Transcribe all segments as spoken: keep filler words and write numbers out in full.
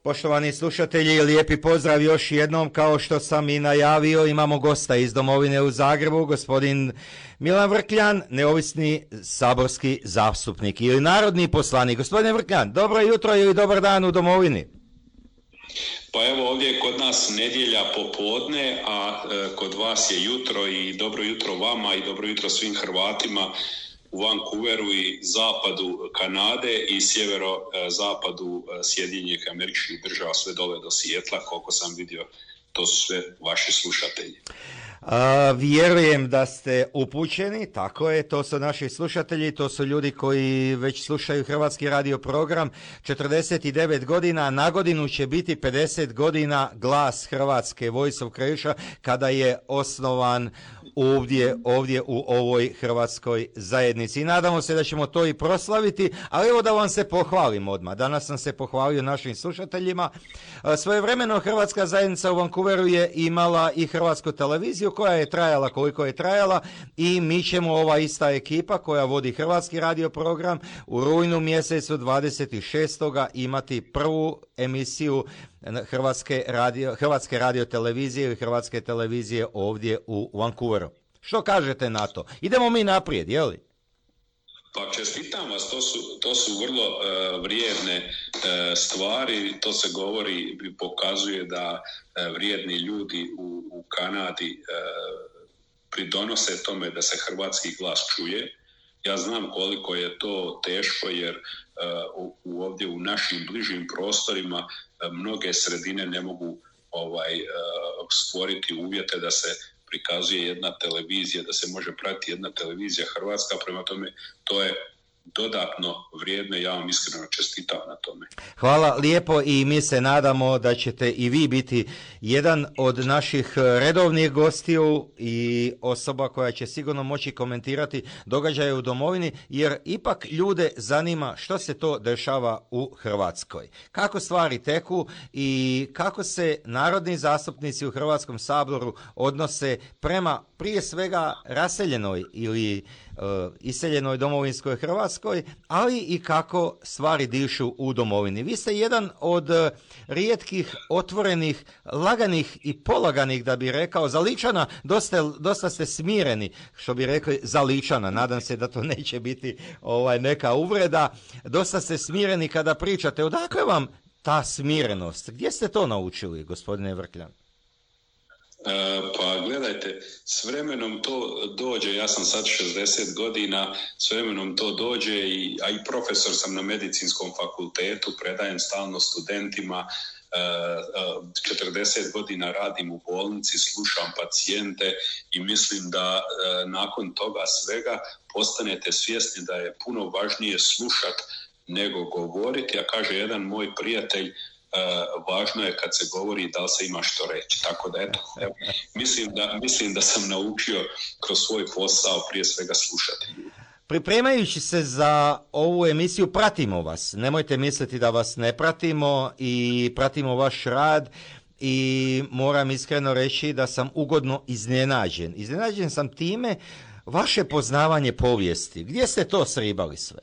Poštovani slušatelji, lijepi pozdrav još jednom. Kao što sam i najavio, imamo gosta iz domovine u Zagrebu, gospodin Milan Vrkljan, neovisni saborski zastupnik ili narodni poslanik. Gospodine Vrkljan, dobro jutro ili dobar dan u domovini. Pa evo, ovdje je kod nas nedjelja popodne, a e, kod vas je jutro i dobro jutro vama i dobro jutro svim Hrvatima u Vancouveru i zapadu Kanade i sjevero-zapadu Sjedinjenih Američkih Država, sve dole do Sijetla, koliko sam vidio, to su sve vaši slušatelji. A, vjerujem da ste upućeni, tako je, to su naši slušatelji, to su ljudi koji već slušaju Hrvatski radio program, četrdeset devet godina, na godinu će biti pedeset godina Glas Hrvatske, Voice of Croatia, kada je osnovan ovdje, ovdje u ovoj hrvatskoj zajednici. I nadamo se da ćemo to i proslaviti, ali evo da vam se pohvalim odmah. Danas sam se pohvalio našim slušateljima. Svojevremeno Hrvatska zajednica u Vancouveru je imala i hrvatsku televiziju koja je trajala koliko je trajala i mi ćemo, ova ista ekipa koja vodi Hrvatski radio program, u rujnu mjesecu dvadeset šestog imati prvu emisiju Hrvatske radio, Hrvatske radio televizije ili Hrvatske televizije ovdje u Vancouveru. Što kažete na to? Idemo mi naprijed, je li? Pa čestitam vas, to su, to su vrlo uh, vrijedne uh, stvari, to se govori i pokazuje da uh, vrijedni ljudi u, u Kanadi uh, pridonose tome da se hrvatski glas čuje. Ja znam koliko je to teško jer uh, u, ovdje u našim bližim prostorima uh, mnoge sredine ne mogu ovaj, uh, stvoriti uvjete da se prikazuje jedna televizija, da se može pratiti jedna televizija hrvatska, prema tome to je dodatno vrijedno, ja vam iskreno čestitam na tome. Hvala lijepo i mi se nadamo da ćete i vi biti jedan od naših redovnih gostiju i osoba koja će sigurno moći komentirati događaje u domovini, jer ipak ljude zanima što se to dešava u Hrvatskoj. Kako stvari teku i kako se narodni zastupnici u Hrvatskom saboru odnose prema prije svega raseljenoj ili uh, iseljenoj domovinskoj Hrvatskoj, ali i kako stvari dišu u domovini. Vi ste jedan od uh, rijetkih, otvorenih, laganih i polaganih, da bi rekao, za Ličana, dosta, dosta ste smireni, što bi rekli za Ličana, nadam se da to neće biti ovaj, neka uvreda, dosta ste smireni kada pričate. Odakle vam ta smirenost? Gdje ste to naučili, gospodine Vrkljan? E, pa gledajte, s vremenom to dođe, ja sam sad šezdeset godina, s vremenom to dođe, i, a i profesor sam na medicinskom fakultetu, predajem stalno studentima, e, četrdeset godina radim u bolnici, slušam pacijente i mislim da e, nakon toga svega postanete svjesni da je puno važnije slušat nego govoriti, a kaže jedan moj prijatelj, Uh, važno je kad se govori da li se ima što reći. Tako da eto, evo, mislim da, mislim da sam naučio kroz svoj posao prije svega slušati. Pripremajući se za ovu emisiju pratimo vas. Nemojte misliti da vas ne pratimo i pratimo vaš rad i moram iskreno reći da sam ugodno iznenađen. Iznenađen sam time vaše poznavanje povijesti. Gdje ste to sribali sve?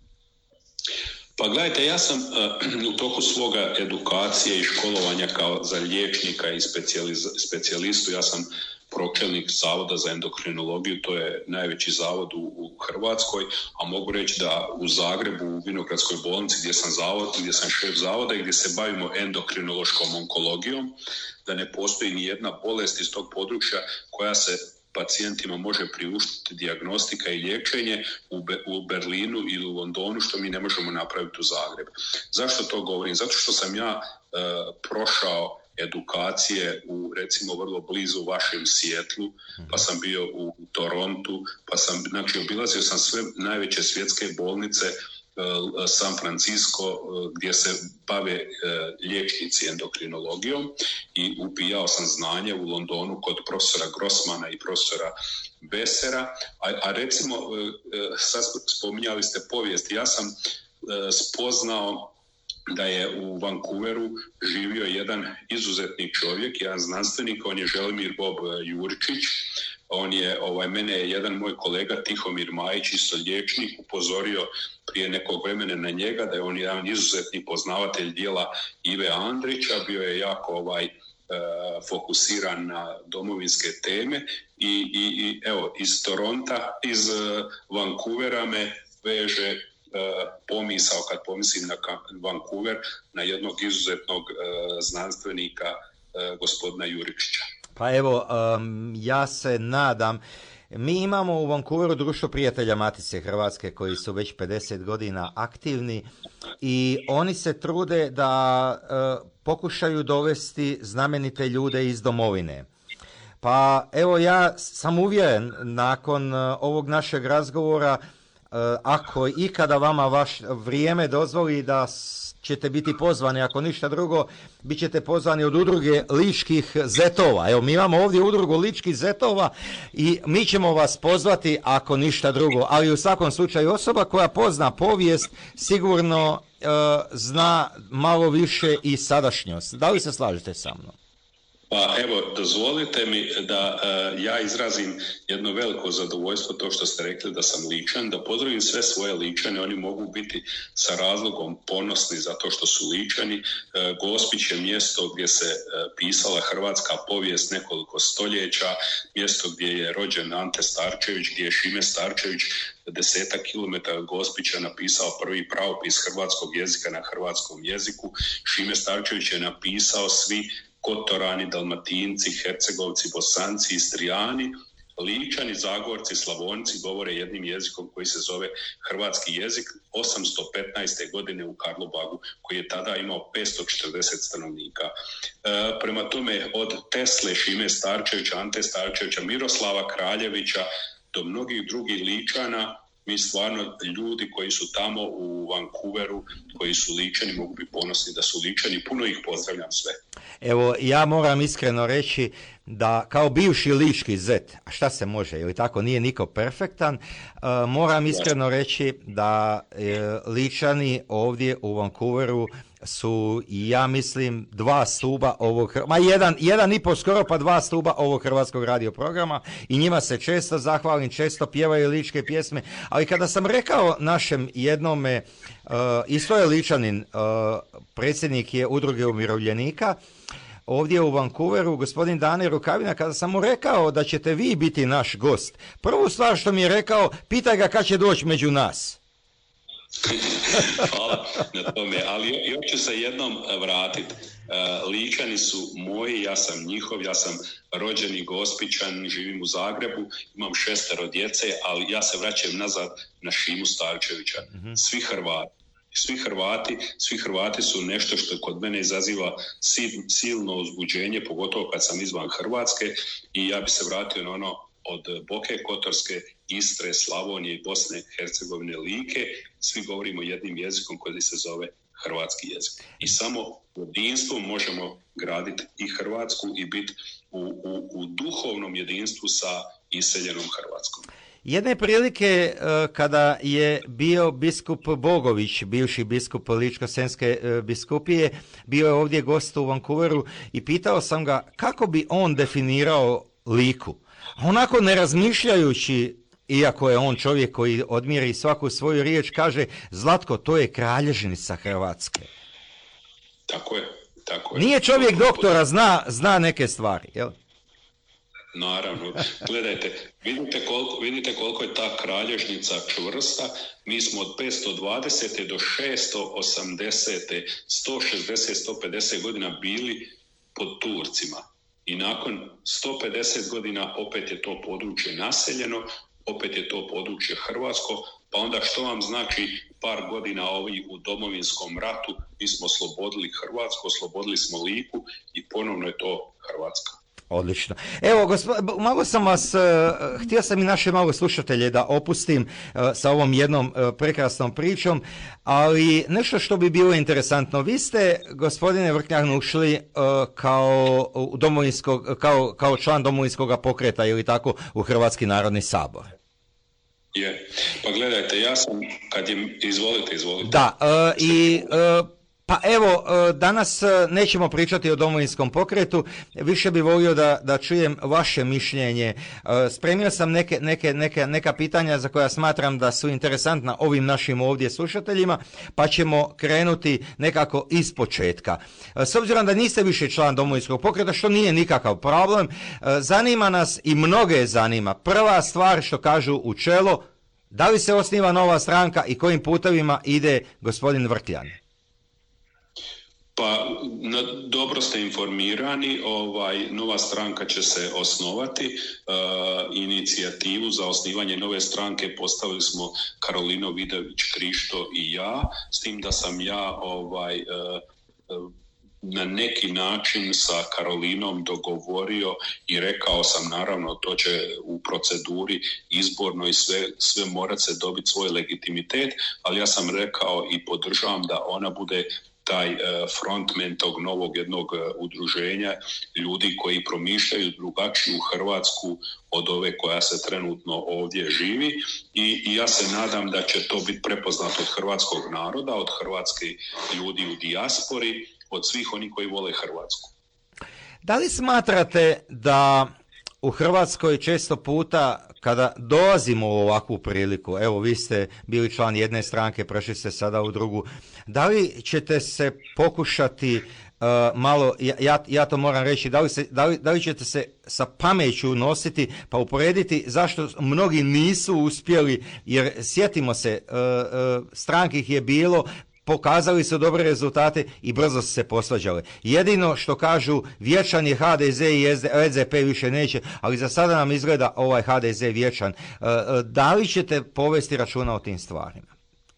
Pa gledajte, ja sam uh, u toku svoga edukacije i školovanja kao za liječnika i specijalistu, ja sam pročelnik Zavoda za endokrinologiju, to je najveći zavod u, u Hrvatskoj, a mogu reći da u Zagrebu, u Vinogradskoj bolnici gdje sam, zavod, gdje sam šef zavoda i gdje se bavimo endokrinološkom onkologijom, da ne postoji ni jedna bolest iz tog područja koja se pacijentima može priuštiti dijagnostika i liječenje u, Be- u Berlinu ili u Londonu, što mi ne možemo napraviti u Zagrebu. Zašto to govorim? Zato što sam ja e, prošao edukacije u, recimo, vrlo blizu vašem Sijetlu, pa sam bio u Torontu, pa sam, znači, obilazio sam sve najveće svjetske bolnice, San Francisco, gdje se bave liječnici endokrinologijom, i upijao sam znanje u Londonu kod profesora Grossmana i profesora Besera, a, a recimo sad spominjali ste povijest, ja sam spoznao da je u Vancouveru živio jedan izuzetni čovjek, jedan znanstvenik, on je Želimir Bob Juričić. On je, ovaj, mene je jedan moj kolega Tihomir Majić, isto liječnik, upozorio prije nekog vremena na njega, da je on jedan izuzetni poznavatelj dijela Ive Andrića, bio je jako ovaj, fokusiran na domovinske teme i, i, i evo, iz Toronta, iz Vancouvera me veže pomisao, kad pomislim na Vancouver, na jednog izuzetnog znanstvenika, gospodina Juričića. Pa evo, um, ja se nadam, mi imamo u Vancouveru društvo prijatelja Matice Hrvatske koji su već pedeset godina aktivni i oni se trude da uh, pokušaju dovesti znamenite ljude iz domovine. Pa evo, ja sam uvjeren nakon uh, ovog našeg razgovora, uh, ako ikada vama vaš vrijeme dozvoli da ćete biti pozvani, ako ništa drugo, bit ćete pozvani od udruge Ličkih zetova. Evo, mi imamo ovdje udrugu Ličkih zetova i mi ćemo vas pozvati ako ništa drugo, ali u svakom slučaju osoba koja pozna povijest sigurno uh, zna malo više i sadašnjost. Da li se slažete sa mnom? Pa evo, dozvolite mi da uh, ja izrazim jedno veliko zadovoljstvo to što ste rekli da sam Ličan, da pozdravim sve svoje Ličane, oni mogu biti sa razlogom ponosni zato što su Ličani. Uh, Gospić je mjesto gdje se uh, pisala hrvatska povijest nekoliko stoljeća, mjesto gdje je rođen Ante Starčević, gdje je Šime Starčević desetak kilometara od Gospića napisao prvi pravopis hrvatskog jezika na hrvatskom jeziku. Šime Starčević je napisao svi Kotorani, Dalmatinci, Hercegovci, Bosanci, Istrijani, Ličani, Zagorci, Slavonci govore jednim jezikom koji se zove hrvatski jezik osamsto petnaeste. godine u Karlobagu, koji je tada imao petsto četrdeset stanovnika. E, prema tome, od Tesle, Šime Starčevića, Ante Starčevića, Miroslava Kraljevića do mnogih drugih Ličana, mi stvarno ljudi koji su tamo u Vancouveru, koji su Ličani, mogu biti ponosni da su Ličani. Puno ih pozdravljam sve. Evo, ja moram iskreno reći da kao bivši lički zet, a šta se može, ili tako, nije niko perfektan, uh, moram iskreno reći da uh, Ličani ovdje u Vancouveru su, ja mislim, dva stuba ovog, ma jedan, jedan i po skoro pa dva stuba ovog hrvatskog radio programa i njima se često zahvalim, često pjevaju ličke pjesme, ali kada sam rekao našem jednome, uh, isto je Ličanin, uh, predsjednik je udruge umirovljenika, ovdje u Vancouveru, gospodin Dane Rukavina, kada sam mu rekao da ćete vi biti naš gost, prvu stvar što mi je rekao, pitaj ga kad će doći među nas. Hvala na tome, ali još ću se jednom vratiti. Ličani su moji, ja sam njihov, ja sam rođeni Gospićan, živim u Zagrebu, imam šestero djece, ali ja se vraćam nazad na Šimu Starčevića. Svi Hrvati. Svi Hrvati, svi Hrvati su nešto što kod mene izaziva silno uzbuđenje, pogotovo kad sam izvan Hrvatske, i ja bi se vratio na ono od Boke Kotorske, Istre, Slavonije i Bosne, Hercegovine, Like. Svi govorimo jednim jezikom koji se zove hrvatski jezik. I samo jedinstvom možemo graditi i Hrvatsku i biti u, u, u duhovnom jedinstvu sa iseljenom Hrvatskom. Jedne prilike kada je bio biskup Bogović, bivši biskup Ličko-senjske biskupije, bio je ovdje gost u Vancouveru i pitao sam ga kako bi on definirao Liku. Onako ne razmišljajući, iako je on čovjek koji odmjeri svaku svoju riječ, kaže: Zlatko, to je kralježnica Hrvatske. Tako je, tako je. Nije čovjek doktora, zna, zna neke stvari, jel? Naravno. Gledajte, vidite koliko, vidite koliko je ta kralježnica čvrsta. Mi smo od petsto dvadeset. do šesto osamdeset. sto šezdeset do sto pedeset godina bili pod Turcima. I nakon sto pedeset godina opet je to područje naseljeno, opet je to područje hrvatsko, pa onda što vam znači par godina ovi u Domovinskom ratu, mi smo oslobodili Hrvatsku, oslobodili smo Liku i ponovno je to Hrvatska. Odlično. Evo, gospod, malo sam vas, uh, htio sam i naše malo slušatelje da opustim uh, sa ovom jednom uh, prekrasnom pričom, ali nešto što bi bilo interesantno. Vi ste, gospodine Vrkljan, ušli uh, kao, u domovinskog, kao, kao član Domovinskog pokreta ili tako u Hrvatski narodni sabor. Je. Pa gledajte, ja sam, kad je, izvolite, izvolite. Da, uh, i... Uh, Pa evo, danas nećemo pričati o Domovinskom pokretu, više bi volio da, da čujem vaše mišljenje. Spremio sam neke, neke, neke, neka pitanja za koja smatram da su interesantna ovim našim ovdje slušateljima, pa ćemo krenuti nekako iz početka. S obzirom da niste više član Domovinskog pokreta, što nije nikakav problem, zanima nas i mnoge zanima. Prva stvar što kažu u čelo, da li se osniva nova stranka i kojim putevima ide gospodin Vrkljan? Pa, na, dobro ste informirani, ovaj, nova stranka će se osnovati, e, inicijativu za osnivanje nove stranke postavili smo Karolino Vidović Krišto i ja, s tim da sam ja ovaj, e, na neki način sa Karolinom dogovorio i rekao sam, naravno, to će u proceduri izborno i sve, sve morat se dobiti svoj legitimitet, ali ja sam rekao i podržavam da ona bude taj frontman tog novog jednog udruženja ljudi koji promišljaju drugačiju Hrvatsku od ove koja se trenutno ovdje živi i, i ja se nadam da će to biti prepoznato od hrvatskog naroda, od hrvatskih ljudi u dijaspori, od svih onih koji vole Hrvatsku. Da li smatrate da u Hrvatskoj često puta kada dolazimo u ovakvu priliku, evo vi ste bili član jedne stranke, prešli ste sada u drugu, da li ćete se pokušati uh, malo, ja, ja to moram reći, da li, se, da, li, da li ćete se sa pameću nositi pa uporediti zašto mnogi nisu uspjeli, jer sjetimo se, uh, uh, stranki ih je bilo, pokazali su dobre rezultate i brzo su se posvađale. Jedino što kažu, vječan je H D Z i S D P više neće, ali za sada nam izgleda ovaj H D Z vječan. Da li ćete povesti računa o tim stvarima?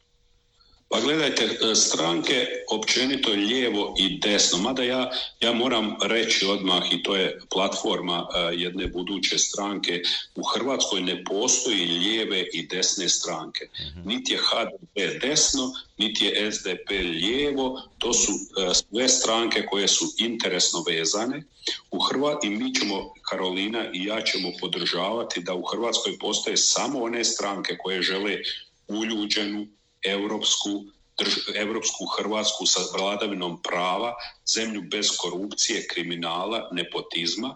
Pa gledajte, stranke općenito lijevo i desno, mada ja, ja moram reći odmah, i to je platforma jedne buduće stranke, u Hrvatskoj ne postoji lijeve i desne stranke. Niti je H D P desno, niti je S D P lijevo, to su sve stranke koje su interesno vezane. U Hrvat, i mi ćemo, Karolina i ja ćemo podržavati da u Hrvatskoj postoje samo one stranke koje žele uljuđenu, europsku, drž, europsku Hrvatsku sa vladavinom prava, zemlju bez korupcije, kriminala, nepotizma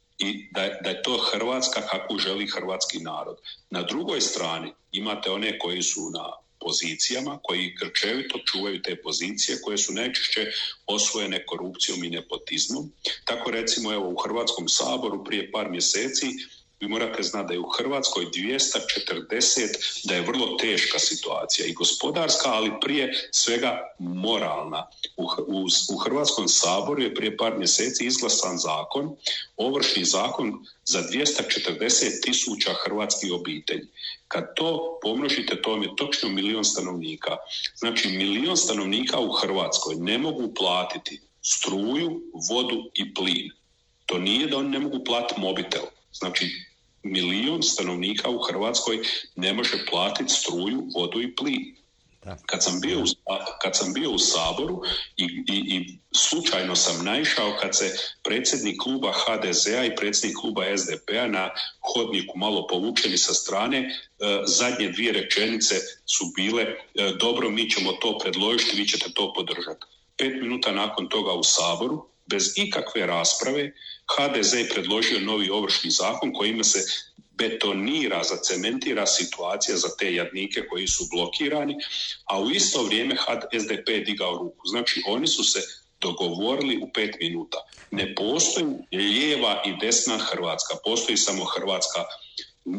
i da, da je to Hrvatska kakvu želi hrvatski narod. Na drugoj strani imate one koji su na pozicijama, koji grčevito čuvaju te pozicije, koje su najčešće osvojene korupcijom i nepotizmom. Tako recimo evo u Hrvatskom saboru prije par mjeseci vi morate znati da je u Hrvatskoj dvjesto četrdeset, da je vrlo teška situacija i gospodarska, ali prije svega moralna. U, u, u Hrvatskom saboru je prije par mjeseci izglasan zakon, ovršni zakon za dvjesto četrdeset tisuća hrvatskih obitelji. Kad to pomnožite, to vam je točno milion stanovnika. Znači, milion stanovnika u Hrvatskoj ne mogu platiti struju, vodu i plin. To nije da oni ne mogu platiti mobitel. Znači, milion stanovnika u Hrvatskoj ne može platiti struju, vodu i plin. Kad sam bio u, kad sam bio u Saboru i, i, i slučajno sam naišao kad se predsjednik kluba H D Z-a i predsjednik kluba S D P-a na hodniku malo povučeni sa strane, e, zadnje dvije rečenice su bile e, dobro, mi ćemo to predložiti, vi ćete to podržati. Pet minuta nakon toga u Saboru, bez ikakve rasprave, H D Z je predložio novi ovršni zakon kojima se betonira, zacementira situacija za te jadnike koji su blokirani, a u isto vrijeme S D P je digao ruku. Znači, oni su se dogovorili u pet minuta. Ne postoji lijeva i desna Hrvatska, postoji samo Hrvatska e,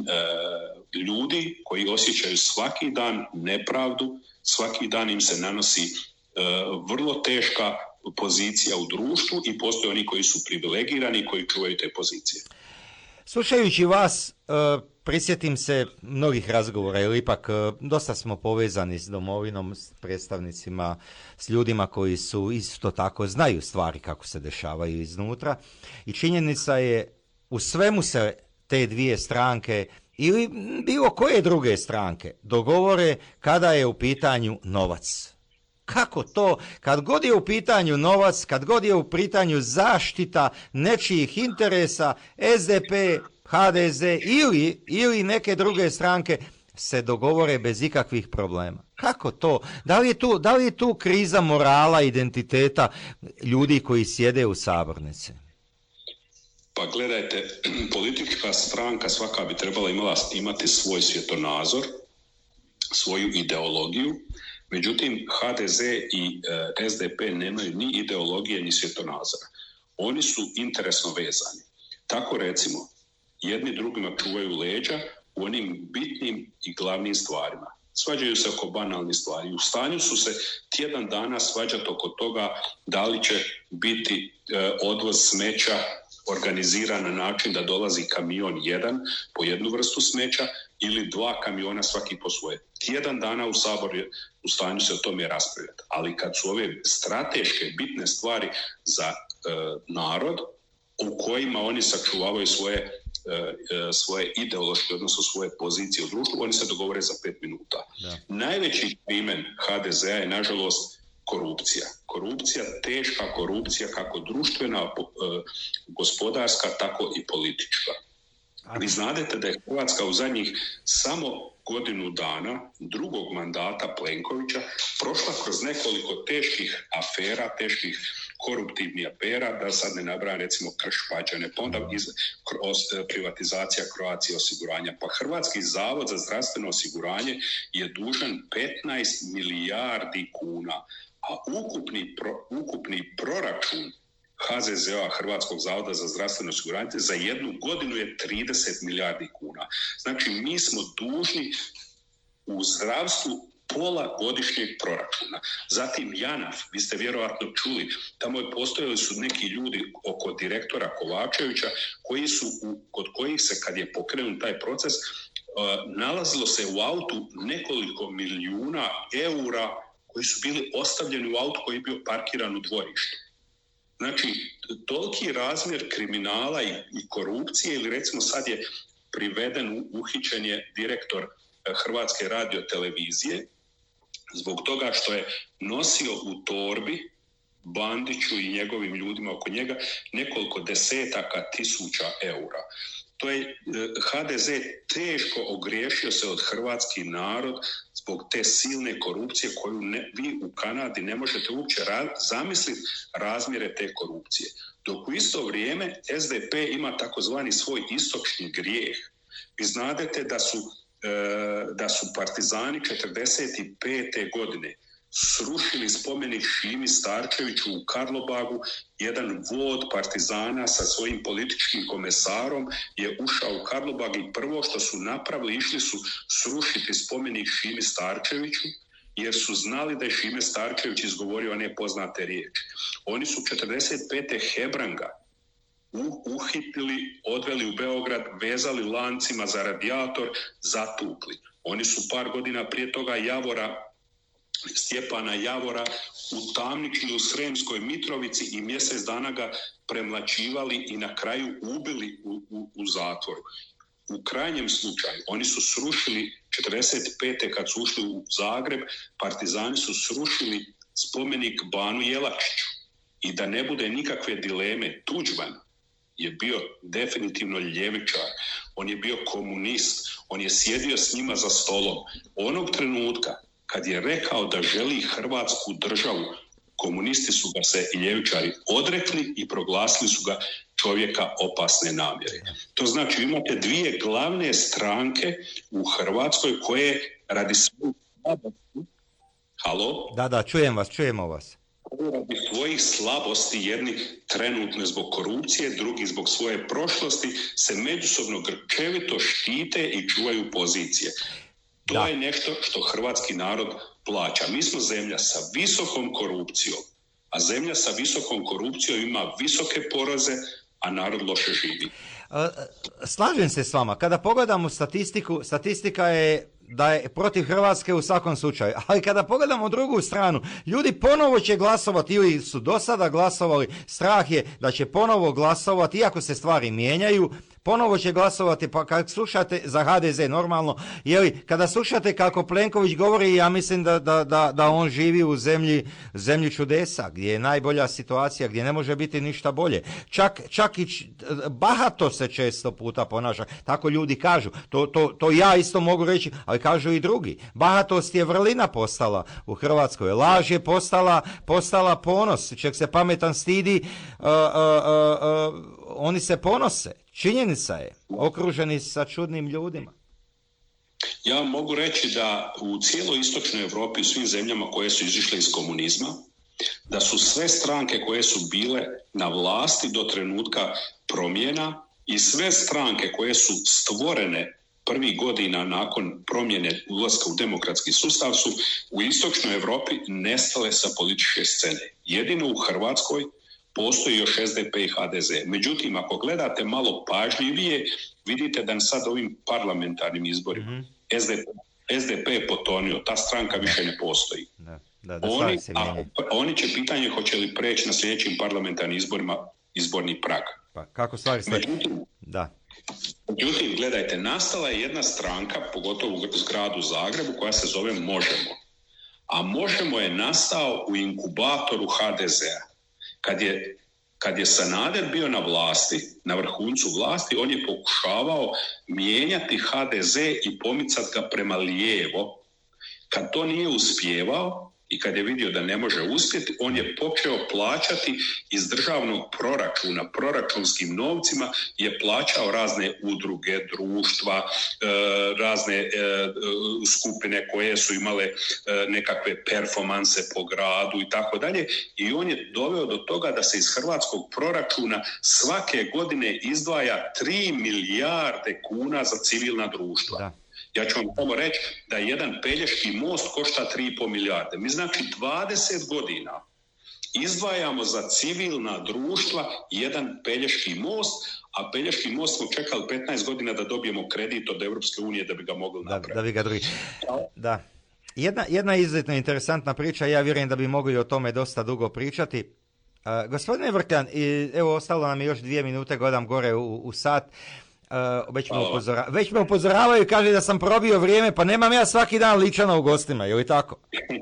ljudi koji osjećaju svaki dan nepravdu, svaki dan im se nanosi e, vrlo teška pozicija u društvu i postoje oni koji su privilegirani i koji čuvaju te pozicije. Slušajući vas, prisjetim se mnogih razgovora, jer ipak dosta smo povezani s domovinom, s predstavnicima, s ljudima koji su isto tako znaju stvari kako se dešavaju iznutra. I činjenica je, u svemu se te dvije stranke ili bilo koje druge stranke dogovore kada je u pitanju novac. Kako to, kad god je u pitanju novac, kad god je u pitanju zaštita nečijih interesa, S D P, H D Z ili, ili neke druge stranke se dogovore bez ikakvih problema. Kako to? Da li je tu, da li je tu kriza morala, identiteta ljudi koji sjede u sabornici? Pa gledajte, politička stranka svaka bi trebala imala, imati svoj svjetonazor, svoju ideologiju, međutim H D Z i e, S D P nemaju ni ideologije ni svjetonazora. Oni su interesno vezani. Tako recimo, jedni drugima čuvaju leđa u onim bitnim i glavnim stvarima. Svađaju se oko banalnih stvari. U stanju su se tjedan dana svađati oko toga da li će biti e, odvoz smeća organiziran na način da dolazi kamion jedan po jednu vrstu smeća ili dva kamiona svaki po svoje. Tjedan dana u Saboru je u stanju se o tome raspravljati. Ali kad su ove strateške, bitne stvari za e, narod u kojima oni sačuvavaju svoje, e, svoje ideološke, odnosno svoje pozicije u društvu, oni se dogovore za pet minuta. Da. Najveći krimen H D Z-a je, nažalost, korupcija. Korupcija, teška korupcija, kako društvena, gospodarska, tako i politička. Vi znadete da je Hrvatska u zadnjih samo godinu dana drugog mandata Plenkovića prošla kroz nekoliko teških afera, teških koruptivnih afera, da sad ne nabrajam recimo Krš-Pađene, pa onda iz, privatizacija Croatia osiguranja. Pa Hrvatski zavod za zdravstveno osiguranje je dužan petnaest milijardi kuna, a ukupni, pro, ukupni proračun H Z Z O-a, Hrvatskog zavoda za zdravstveno osiguranje, za jednu godinu je trideset milijardi kuna. Znači, mi smo dužni u zdravstvu pola godišnjeg proračuna. Zatim JANAF, vi ste vjerojatno čuli, tamo je postojali su neki ljudi oko direktora Kovačevića, koji su, u, kod kojih se, kad je pokrenut taj proces, uh, nalazilo se u autu nekoliko milijuna eura koji su bili ostavljeni u autu koji je bio parkiran u dvorištu. Znači, toliki razmjer kriminala i, i korupcije, ili recimo sad je priveden, uhićen je direktor Hrvatske radiotelevizije zbog toga što je nosio u torbi Bandiću i njegovim ljudima oko njega nekoliko desetaka tisuća eura. To je H D Z teško ogriješio se od hrvatski narod zbog te silne korupcije koju ne, vi u Kanadi ne možete uopće ra, zamisliti razmjere te korupcije. Dok u isto vrijeme S D P ima takozvani svoj istočni grijeh. Vi znadete da su, e, da su partizani četrdeset pete godine srušili spomenik Šimi Starčeviću u Karlobagu. Jedan vod partizana sa svojim političkim komesarom je ušao u Karlobag i prvo što su napravili, išli su srušiti spomenik Šimi Starčeviću, jer su znali da je Šime Starčević izgovorio one poznate riječi. Oni su četrdeset pete Hebranga uhitili, odveli u Beograd, vezali lancima za radijator, zatukli. Oni su par godina prije toga Javora, Stjepana Javora, utamničili u Sremskoj Mitrovici i mjesec dana ga premlaćivali i na kraju ubili u, u, u zatvoru. U krajnjem slučaju, oni su srušili četrdeset pete kad su ušli u Zagreb, partizani su srušili spomenik Banu Jelačiću. I da ne bude nikakve dileme, Tuđman je bio definitivno ljevičar, on je bio komunist, on je sjedio s njima za stolom. Onog trenutka kad je rekao da želi Hrvatsku državu, komunisti su ga se i ljevičari odrekli i proglasili su ga čovjeka opasne namjere. To znači imate dvije glavne stranke u Hrvatskoj koje radi svoju slabosti... Halo? Da, da, čujem vas, čujemo vas. Radi svojih slabosti, jedni trenutno zbog korupcije, drugi zbog svoje prošlosti, se međusobno grčevito štite i čuvaju pozicije. To da. je nešto što hrvatski narod plaća. Mi smo zemlja sa visokom korupcijom, a zemlja sa visokom korupcijom ima visoke poraze, a narod loše živi. Slažem se s vama. Kada pogledamo statistiku, statistika je da je protiv Hrvatske u svakom slučaju. Ali kada pogledamo drugu stranu, ljudi ponovo će glasovati ili su do sada glasovali, strah je da će ponovo glasovati, iako se stvari mijenjaju, Ponovo će glasovati, pa kad slušate za ha de ze normalno, jeli, kada slušate kako Plenković govori, ja mislim da, da, da, da on živi u zemlji, zemlji čudesa, gdje je najbolja situacija, gdje ne može biti ništa bolje. Čak, čak i č, bahato se često puta ponaša, tako ljudi kažu. To, to, to ja isto mogu reći, ali kažu i drugi. Bahatost je vrlina postala u Hrvatskoj, laž je postala, postala ponos, čak se pametan stidi, uh, uh, uh, uh, oni se ponose. Činjenica je, okruženi sa čudnim ljudima. Ja mogu reći da u cijeloj istočnoj Europi, u svim zemljama koje su izišle iz komunizma, da su sve stranke koje su bile na vlasti do trenutka promjena i sve stranke koje su stvorene prvih godina nakon promjene ulaska u demokratski sustav su u istočnoj Europi nestale sa političke scene. Jedino u Hrvatskoj postoji još es de pe i ha de ze. Međutim, ako gledate malo pažljivije, vidite da sad ovim parlamentarnim izborima mm-hmm. es de pe, es de pe je potonio, ta stranka više ne postoji. Da, da, da, oni, ako, oni će pitanje hoće li preći na sljedećim parlamentarnim izborima izborni prag. Pa kako stvari ste? Međutim, da. Međutim, gledajte, nastala je jedna stranka, pogotovo u gradu Zagrebu, koja se zove Možemo. A Možemo je nastao u inkubatoru ha de zea. Kad je, kad je Sanader bio na vlasti, na vrhuncu vlasti, on je pokušavao mijenjati ha de ze i pomicati ga prema lijevo. Kad to nije uspijevao i kad je vidio da ne može uspjeti, on je počeo plaćati iz državnog proračuna, proračunskim novcima je plaćao razne udruge, društva, razne skupine koje su imale nekakve performanse po gradu i tako dalje. I on je doveo do toga da se iz hrvatskog proračuna svake godine izdvaja tri milijarde kuna za civilna društva. Da. Ja ću vam samo reći da jedan Pelješki most košta tri i pol milijarde. Mi znači dvadeset godina izdvajamo za civilna društva jedan Pelješki most, a Pelješki most smo čekali petnaest godina da dobijemo kredit od Europske unije da bi ga mogli napraviti. Da, da bi ga drugi. Da. Jedna, jedna izuzetno interesantna priča, ja vjerujem da bi mogli o tome dosta dugo pričati. Uh, gospodine Vrkljan, evo ostalo nam je još dvije minute, gledam gore u, u sat. Uh, već, me upozora... već me upozoravaju, kaže da sam probio vrijeme, pa nemam ja svaki dan Ličana u gostima, je li tako?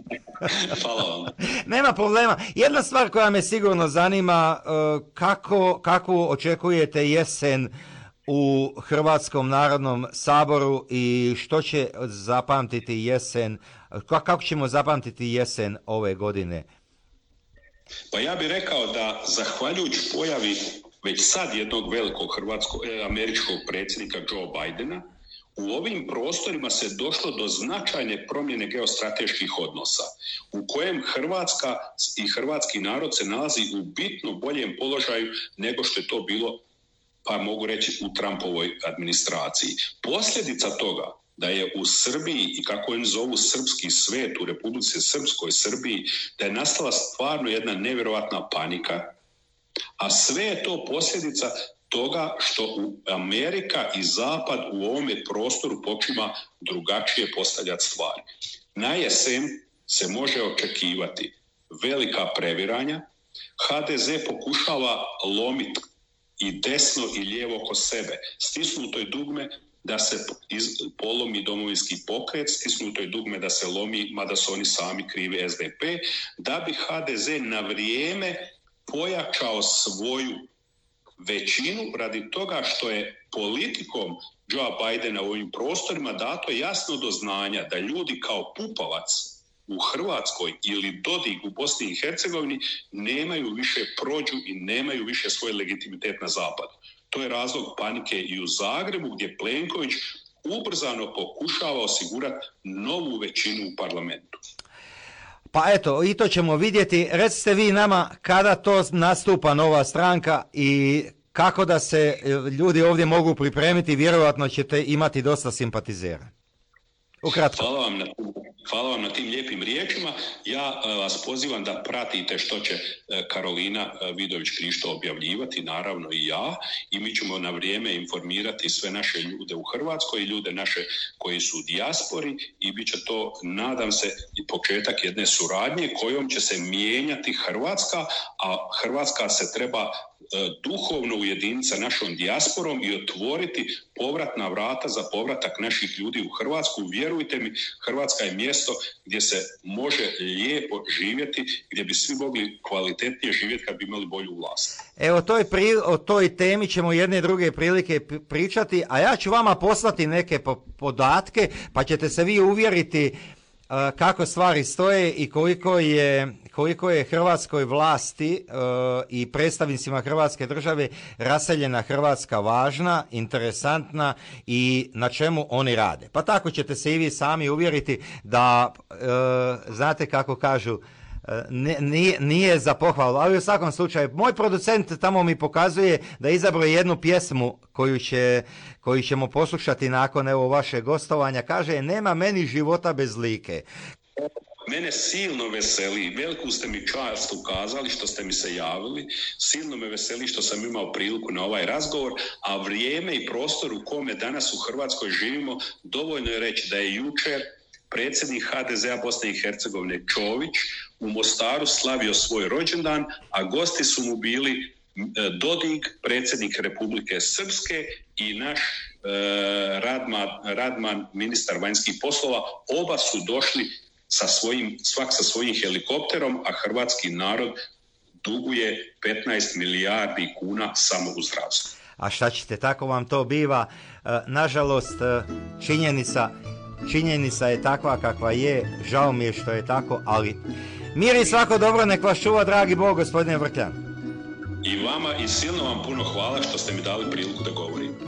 Hvala vam. Nema problema. Jedna stvar koja me sigurno zanima, uh, kako, kako očekujete jesen u Hrvatskom narodnom saboru i što će zapamtiti jesen, kako ćemo zapamtiti jesen ove godine? Pa ja bih rekao da zahvaljujući pojavi već sad jednog velikog hrvatskog, eh, američkog predsjednika Joe Bidena, u ovim prostorima se došlo do značajne promjene geostrateških odnosa, u kojem Hrvatska i hrvatski narod se nalazi u bitno boljem položaju nego što je to bilo, pa mogu reći, u Trumpovoj administraciji. Posljedica toga da je u Srbiji, i kako oni zovu srpski svet, u Republici Srpskoj Srbiji, da je nastala stvarno jedna nevjerojatna panika, a sve je to posljedica toga što u Amerika i Zapad u ovome prostoru počima drugačije postavljati stvari. Na jesen se može očekivati velika previranja. ha de ze pokušava lomiti i desno i lijevo oko sebe. Stisnuto je dugme da se iz, polomi Domovinski pokret, stisnuto je dugme da se lomi, mada su oni sami krivi es de pe, da bi ha de ze na vrijeme pojačao svoju većinu radi toga što je politikom Joea Bidena u ovim prostorima dato jasno do znanja da ljudi kao Pupovac u Hrvatskoj ili Dodik u Bosni i Hercegovini nemaju više prođu i nemaju više svoj legitimitet na zapadu. To je razlog panike i u Zagrebu, gdje Plenković ubrzano pokušava osigurati novu većinu u parlamentu. Pa eto, i to ćemo vidjeti. Recite vi nama kada to nastupa nova stranka i kako da se ljudi ovdje mogu pripremiti, vjerojatno ćete imati dosta simpatizera. Ukratko. Hvala vam na, hvala vam na tim lijepim riječima. Ja uh, vas pozivam da pratite što će uh, Karolina uh, Vidović-Krišto objavljivati, naravno i ja, i mi ćemo na vrijeme informirati sve naše ljude u Hrvatskoj i ljude naše koji su u dijaspori i bit će to, nadam se, i početak jedne suradnje kojom će se mijenjati Hrvatska, a Hrvatska se treba duhovno ujediniti sa našom dijasporom i otvoriti povratna vrata za povratak naših ljudi u Hrvatsku. Vjerujte mi, Hrvatska je mjesto gdje se može lijepo živjeti, gdje bi svi mogli kvalitetnije živjeti kad bi imali bolju vlast. Evo, toj pri, o toj temi ćemo jedne i druge prilike pričati, a ja ću vama poslati neke po, podatke, pa ćete se vi uvjeriti uh, kako stvari stoje i koliko je koliko je hrvatskoj vlasti uh, i predstavnicima Hrvatske države raseljena Hrvatska važna, interesantna i na čemu oni rade. Pa tako ćete se i vi sami uvjeriti da, uh, znate kako kažu, uh, nije, nije za pohvalu, ali u svakom slučaju, moj producent tamo mi pokazuje da izabrao jednu pjesmu koju, će, koju ćemo poslušati nakon evo vašeg gostovanja. Kaže, nema meni života bez like. Mene silno veseli, veliku ste mi čast ukazali što ste mi se javili, silno me veseli što sam imao priliku na ovaj razgovor, a vrijeme i prostor u kome danas u Hrvatskoj živimo, dovoljno je reći da je jučer predsjednik ha de zea Bosne i Hercegovine Čović u Mostaru slavio svoj rođendan, a gosti su mu bili Dodik, predsjednik Republike Srpske i naš eh, Radman, Radman, ministar vanjskih poslova. Oba su došli sa svojim, svak sa svojim helikopterom, a hrvatski narod duguje petnaest milijardi kuna samo u zdravstvu. A šta ćete, tako vam to biva. Nažalost, činjenica, činjenica je takva kakva je, žao mi je što je tako, ali mir i svako dobro, nek vas čuva dragi Bog, gospodine Vrkljan. I vama i silno vam puno hvala što ste mi dali priliku da govorim.